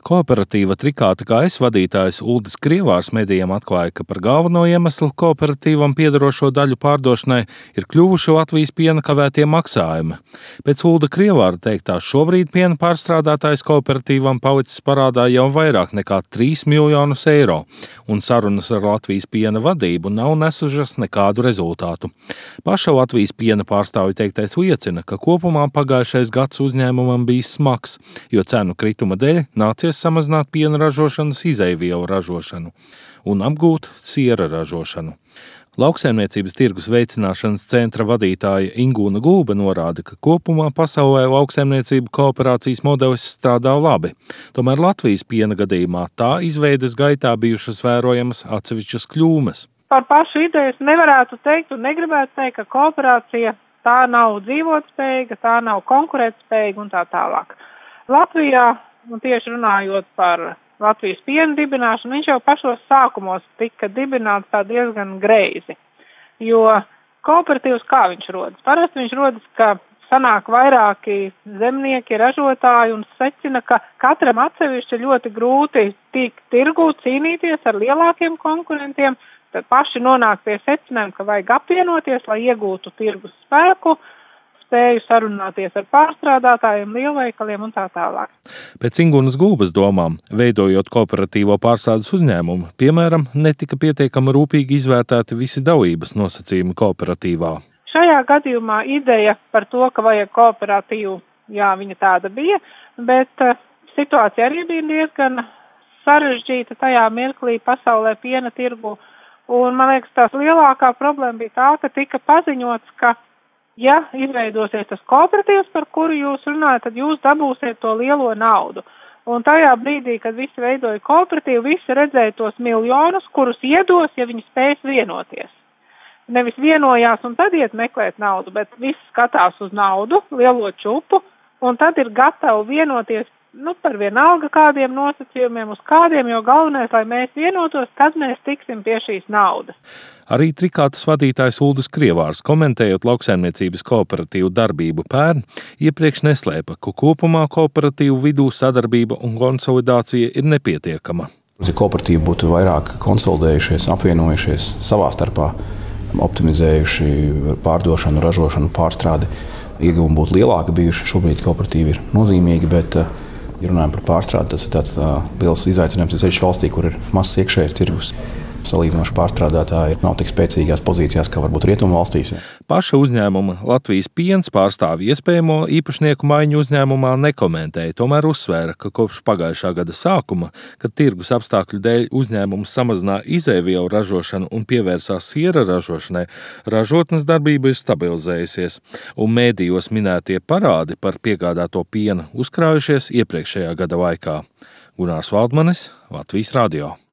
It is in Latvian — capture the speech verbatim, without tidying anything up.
Kooperatīva Trikāta kā es vadītājs Uldis Krievārs medijiem atklāja, ka par galveno iemeslu kooperatīvam piederošo daļu pārdošanai ir kļuvuši Latvijas piena kavētie maksājumi. Pēc Ulda Krievāra teiktā šobrīd piena pārstrādātājs kooperatīvam palicis parādā jau vairāk nekā trīs miljonus eiro, un sarunas ar Latvijas piena vadību nav nesušas nekādu rezultātu. Paša Latvijas piena pārstāvja teiktais liecina, ka kopumā pagājušais gads uzņēmumam bijis smags, jo cenu krituma dēļ nācies samazināt piena ražošanas izejvielu ražošanu un apgūt siera ražošanu. Lauksaimniecības tirgus veicināšanas centra vadītāja Ingūna Gulbe norāda, ka kopumā pasaulē lauksaimniecību kooperācijas modelis strādā labi. Tomēr Latvijas piena gadījumā tā izveides gaitā bijušas vērojamas atsevišķas kļūmes. Par pašu ideju es nevarētu teikt un negribētu teikt, ka kooperācija tā nav dzīvotspējīga, tā nav konkurētspējīga un tā tālāk. Latvijā, un tieši runājot par Latvijas piena dibināšanu, viņš jau pašos sākumos tika dibināts tā diezgan greizi, jo kooperatīvs kā viņš rodas? Parasti viņš rodas, ka sanāk vairāki zemnieki, ražotāji un secina, ka katram atsevišķi ļoti grūti tikt tirgū cīnīties ar lielākiem konkurentiem, tad paši nonāk pie secinājuma, ka vajag apvienoties, lai iegūtu tirgus spēku, spēju sarunāties ar pārstrādātājiem, lielveikaliem un tā tālāk. Pēc Ingūnas Gulbes domām, veidojot kooperatīvo pārstrādes uzņēmumu, piemēram, netika pietiekami rūpīgi izvērtēti visi dalības nosacījumi kooperatīvā. Šajā gadījumā ideja par to, ka vajag kooperatīvu, jā, viņa tāda bija, bet uh, situācija arī bija diezgan sarežģīta tajā mirklī pasaulē piena tirgu. Un, man liekas, tās lielākā problēma bija tā, ka tika paziņots, ka ja izveidosies tas kooperatīvs, par kuru jūs runājat, tad jūs dabūsiet to lielo naudu. Un tajā brīdī, kad visi veidoja kooperatīvu, visi redzēja tos miljonus, kurus iedos, ja viņi spēs vienoties. Nevis vienojās un tad iet meklēt naudu, bet visi skatās uz naudu, lielo čupu, un tad ir gatavi vienoties nu, par vienalga kādiem nosacījumiem, uz kādiem, jo galvenais, lai mēs vienotos, tad mēs tiksim pie šīs naudas. Arī Trikātas vadītājs Uldis Krievārs, komentējot lauksaimniecības kooperatīvu darbību pērn, iepriekš neslēpa, ka kopumā kooperatīvu vidū sadarbība un konsolidācija ir nepietiekama. Ja kooperatīvi būtu vairāk konsolidējušies, apvienojušies savā starpā, optimizējuši pārdošanu, ražošanu, pārstrādi, ieguvumi būtu lielāki bijuši. Šobrīd kooperatīvi ir nozīmīgi, bet, ja runājam par pārstrādi, tas ir tāds uh, liels izaicinājums ceļš valstī, kur ir mazs iekšējais tirgus. Salīdzinoši pārstrādātāji nav tik spēcīgās pozīcijās, kā varbūt rietumu valstīs. Paša uzņēmuma Latvijas piens pārstāvja iespējamo īpašnieku maiņu uzņēmumā nekomentēja, tomēr uzsvēra, ka kopš pagājušā gada sākuma, kad tirgus apstākļu dēļ uzņēmums samazināja izejvielu ražošanu un pievērsās siera ražošanai, ražotnes darbība ir stabilizējusies, un mēdījos minētie parādi par piegādāto pienu uzkrājušies iepriekšējā gada laikā. Gunārs Valdmanis, Latvijas radio.